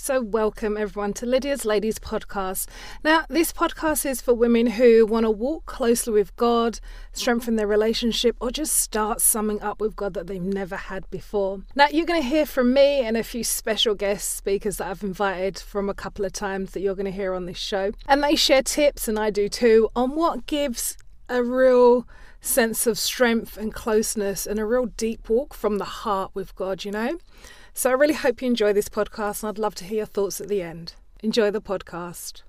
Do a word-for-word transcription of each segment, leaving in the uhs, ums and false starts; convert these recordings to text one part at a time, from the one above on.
So welcome everyone to Lydia's Ladies podcast. Now, this podcast is for women who want to walk closely with God, strengthen their relationship, or just start summing up with God that they've never had before. Now, you're going to hear from me and a few special guest speakers that I've invited from a couple of times that you're going to hear on this show. And they share tips, and I do too, on what gives a real sense of strength and closeness and a real deep walk from the heart with God, you know? So I really hope you enjoy this podcast, and I'd love to hear your thoughts at the end. Enjoy the podcast.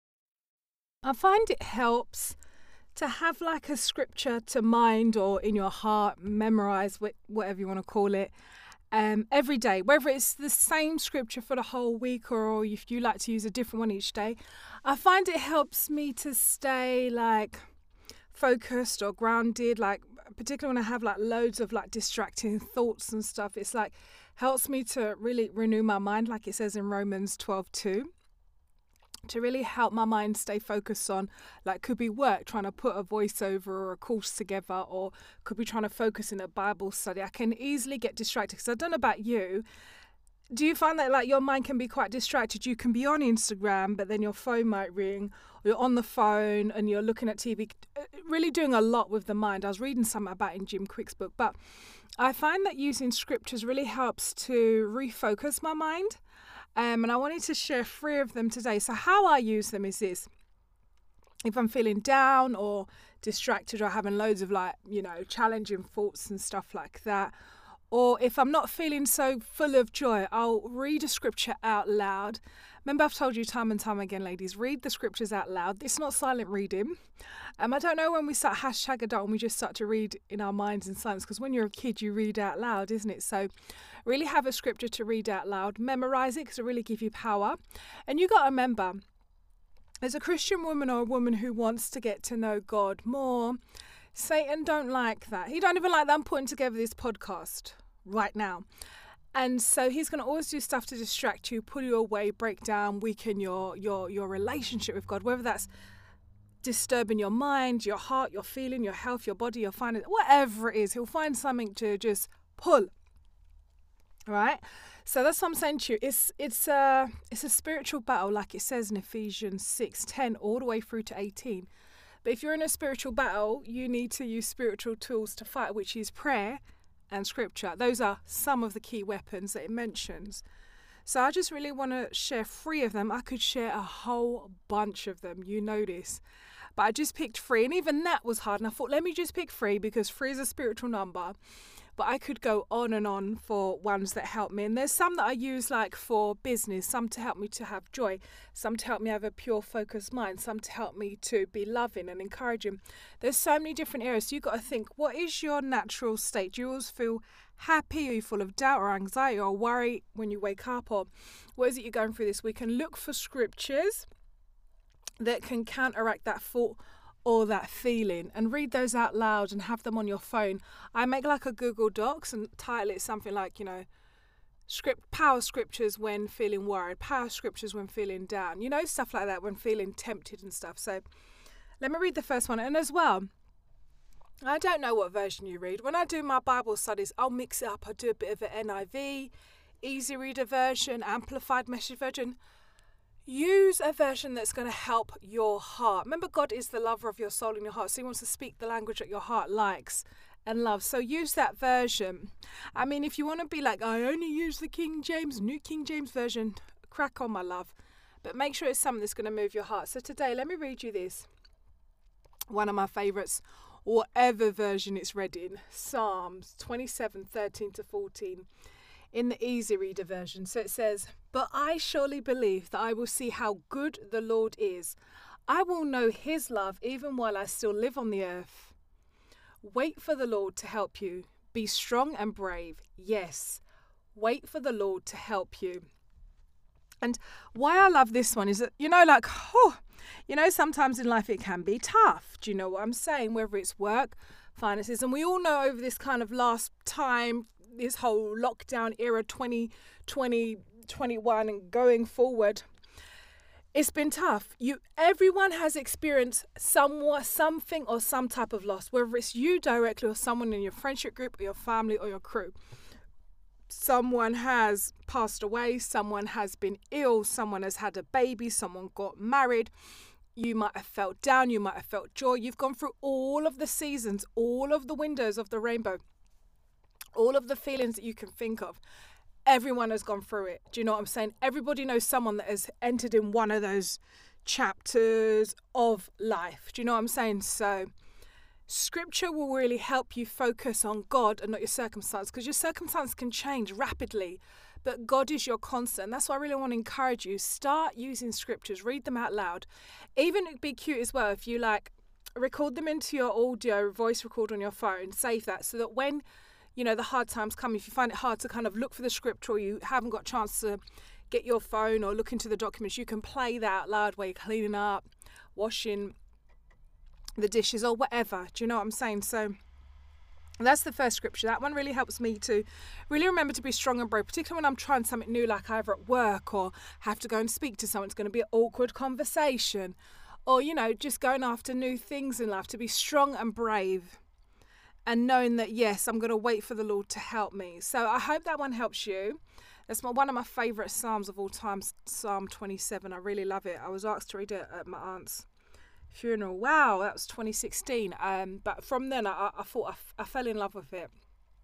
I find it helps to have like a scripture to mind or in your heart, memorize, whatever you want to call it, um, every day, whether it's the same scripture for the whole week or if you like to use a different one each day. I find it helps me to stay like focused or grounded, like particularly when I have like loads of like distracting thoughts and stuff. It's like helps me to really renew my mind, like it says in Romans twelve two, to really help my mind stay focused on, like, could be work, trying to put a voiceover or a course together, or could be trying to focus in a Bible study. I can easily get distracted, because I don't know about you. Do you find that like your mind can be quite distracted? You can be on Instagram, but then your phone might ring, or you're on the phone and you're looking at T V, really doing a lot with the mind. I was reading something about in Jim Quick's book, but I find that using scriptures really helps to refocus my mind. Um, and I wanted to share three of them today. So how I use them is this. If I'm feeling down or distracted or having loads of like, you know, challenging thoughts and stuff like that, or if I'm not feeling so full of joy, I'll read a scripture out loud. Remember, I've told you time and time again, ladies, read the scriptures out loud. It's not silent reading. Um, I don't know when we start hashtag adult and we just start to read in our minds in silence, because when you're a kid, you read out loud, isn't it? So really have a scripture to read out loud. Memorize it, because it really gives you power. And you got to remember, as a Christian woman or a woman who wants to get to know God more, Satan don't like that. He don't even like that I'm putting together this podcast right now. And so he's going to always do stuff to distract you, pull you away, break down, weaken your your your relationship with God, whether that's disturbing your mind, your heart, your feeling, your health, your body, your finances, whatever it is. He'll find something to just pull. All right? So that's what I'm saying to you. It's it's a it's a spiritual battle, like it says in Ephesians six ten all the way through to eighteen. But if you're in a spiritual battle, you need to use spiritual tools to fight, which is prayer and scripture. Those are some of the key weapons that it mentions. So I just really want to share three of them. I could share a whole bunch of them, you know this. But I just picked three, and even that was hard. And I thought, let me just pick three, because three is a spiritual number. But I could go on and on for ones that help me. And there's some that I use like for business, some to help me to have joy, some to help me have a pure focused mind, some to help me to be loving and encouraging. There's so many different areas. So you've got to think, what is your natural state? Do you always feel happy? Are you full of doubt or anxiety or worry when you wake up? Or what is it you're going through this week? And look for scriptures that can counteract that thought or that feeling, and read those out loud and have them on your phone. I make like a Google Docs and title it something like, you know, script power scriptures when feeling worried, power scriptures when feeling down, you know, stuff like that, when feeling tempted and stuff. So let me read the first one. And as well, I don't know what version you read. When I do my Bible studies, I'll mix it up. I do a bit of an N I V, easy reader version, amplified message version. Use a version that's going to help your heart. Remember, God is the lover of your soul and your heart, so he wants to speak the language that your heart likes and loves. So use that version. I mean, if you want to be like, I only use the King James, New King James Version, crack on, my love. But make sure it's something that's going to move your heart. So today, let me read you this. One of my favourites, whatever version it's read in, Psalms twenty-seven, thirteen to fourteen. In the easy reader version. So it says, but I surely believe that I will see how good the Lord is. I will know his love even while I still live on the earth. Wait for the Lord to help you. Be strong and brave. Yes, wait for the Lord to help you. And why I love this one is that, you know, like, oh, you know, sometimes in life it can be tough. Do you know what I'm saying? Whether it's work, finances, and we all know over this kind of last time, this whole lockdown era, twenty twenty, twenty-one and going forward, it's been tough. You, everyone has experienced somewhat, something or some type of loss, whether it's you directly or someone in your friendship group or your family or your crew. someone has passed away, someone has been ill, someone has had a baby, someone got married. You might have felt down, you might have felt joy. You've gone through all of the seasons, all of the windows of the rainbow, all of the feelings that you can think of. Everyone has gone through it. Do you know what I'm saying? Everybody knows someone that has entered in one of those chapters of life. Do you know what I'm saying? So Scripture will really help you focus on God and not your circumstance, because your circumstance can change rapidly, but God is your constant. That's why I really want to encourage you. Start using scriptures, read them out loud. Even it'd be cute as well if you like record them into your audio, voice record on your phone, save that so that when, you know, the hard times come, if you find it hard to kind of look for the scripture or you haven't got a chance to get your phone or look into the documents, you can play that out loud while you're cleaning up, washing the dishes or whatever. Do you know what I'm saying? So that's the first scripture. That one really helps me to really remember to be strong and brave, particularly when I'm trying something new, like either at work or have to go and speak to someone. It's going to be an awkward conversation, or, you know, just going after new things in life, to be strong and brave and knowing that, yes, I'm going to wait for the Lord to help me. So I hope that one helps you. That's my, one of my favourite Psalms of all time, Psalm twenty-seven. I really love it. I was asked to read it at my aunt's funeral. Wow, that was twenty sixteen. Um, but from then, I, I thought I, f- I fell in love with it.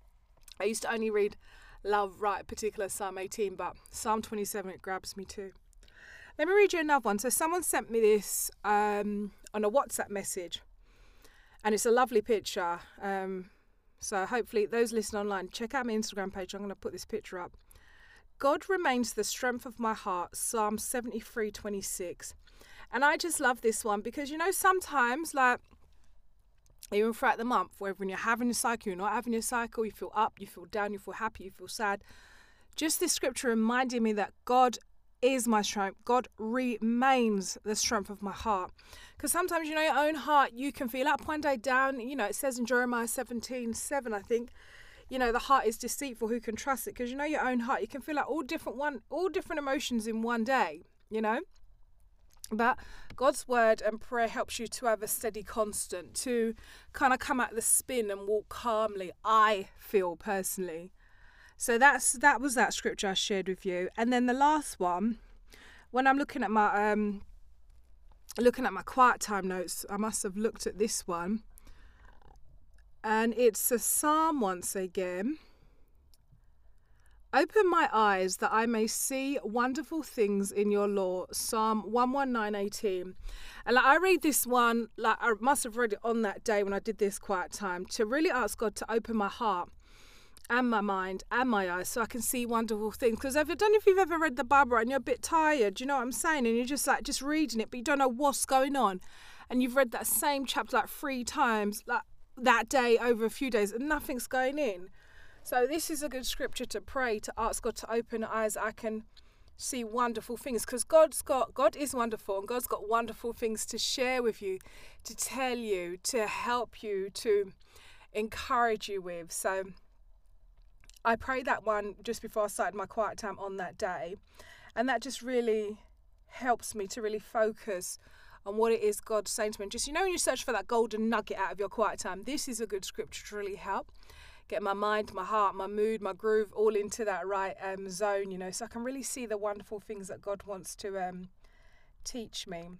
I used to only read Love, right, particular Psalm eighteen, but Psalm twenty-seven, it grabs me too. Let me read you another one. So someone sent me this um, on a WhatsApp message, and it's a lovely picture. Um, so hopefully those listening online, check out my Instagram page. I'm going to put this picture up. God remains the strength of my heart, Psalm seventy-three twenty-six. And I just love this one because, you know, sometimes, like, even throughout the month, whether when you're having a cycle, you're not having a cycle, you feel up, you feel down, you feel happy, you feel sad. Just this scripture reminding me that God is my strength. God remains the strength of my heart. Because sometimes, you know, your own heart, you can feel up one day, down. You know, it says in Jeremiah seventeen seven, I think, you know, the heart is deceitful, who can trust it? Because, you know, your own heart, you can feel like all different one, all different emotions in one day, you know. But God's word and prayer helps you to have a steady constant, to kind of come out of the spin and walk calmly, I feel personally. So that's that was that scripture I shared with you. And then the last one, when I'm looking at my um looking at my quiet time notes, I must have looked at this one. And it's a psalm once again. Open my eyes that I may see wonderful things in your law. Psalm one nineteen eighteen. And like, I read this one, like I must have read it on that day when I did this quiet time, to really ask God to open my heart and my mind and my eyes so I can see wonderful things. Because I don't know if you've ever read the Bible and you're a bit tired, do you know what I'm saying? And you're just like just reading it, but you don't know what's going on. And you've read that same chapter like three times, like that day over a few days, and nothing's going in. So this is a good scripture to pray, to ask God to open eyes. I can see wonderful things, because God's got, God is wonderful, and God's got wonderful things to share with you, to tell you, to help you, to encourage you with. So I prayed that one just before I started my quiet time on that day. And that just really helps me to really focus on what it is God's saying to me. And just, you know, when you search for that golden nugget out of your quiet time, this is a good scripture to really help get my mind, my heart, my mood, my groove all into that right um, zone, you know, so I can really see the wonderful things that God wants to um, teach me.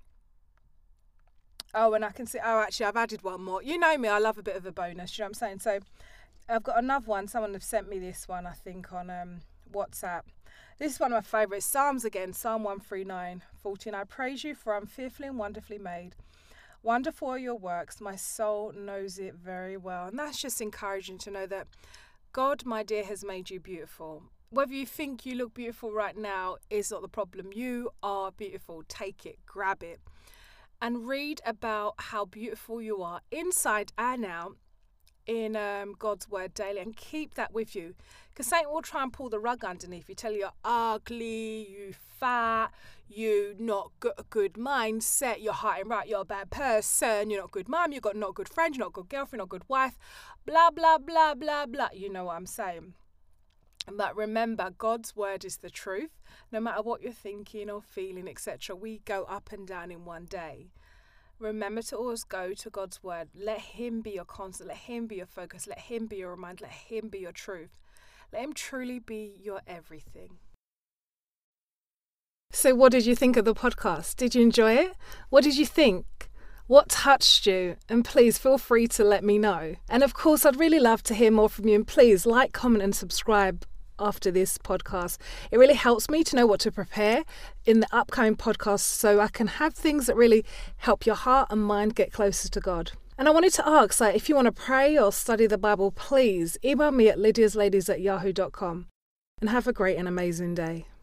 Oh, and I can see, oh, actually, I've added one more. You know me, I love a bit of a bonus, you know what I'm saying? So I've got another one. Someone have sent me this one, I think, on um, WhatsApp. This is one of my favourites. Psalms again, Psalm one thirty-nine fourteen. I praise you, for I'm fearfully and wonderfully made. Wonderful are your works, my soul knows it very well. And that's just encouraging to know that God, my dear, has made you beautiful. Whether you think you look beautiful right now is not the problem. You are beautiful. Take it, grab it, and read about how beautiful you are inside and out in um, God's word daily, and keep that with you, because Satan will try and pull the rug underneath you, tell you you're ugly, you fat, you not got a good mindset, you're high and right, you're a bad person, you're not a good mum, you've got not a good friend, you're not a good girlfriend, not a good wife, blah blah blah blah blah. You know what I'm saying. But remember, God's word is the truth. No matter what you're thinking or feeling, et cetera, we go up and down in one day. Remember to always go to God's word. Let him be your constant. Let him be your focus. Let him be your reminder. Let him be your truth. Let him truly be your everything. So what did you think of the podcast? Did you enjoy it? What did you think? What touched you? And please feel free to let me know. And of course, I'd really love to hear more from you. And please like, comment and subscribe after this podcast. It really helps me to know what to prepare in the upcoming podcasts so I can have things that really help your heart and mind get closer to God. And I wanted to ask, like, if you want to pray or study the Bible, please email me at lydiasladies at yahoo dot com. And have a great and amazing day.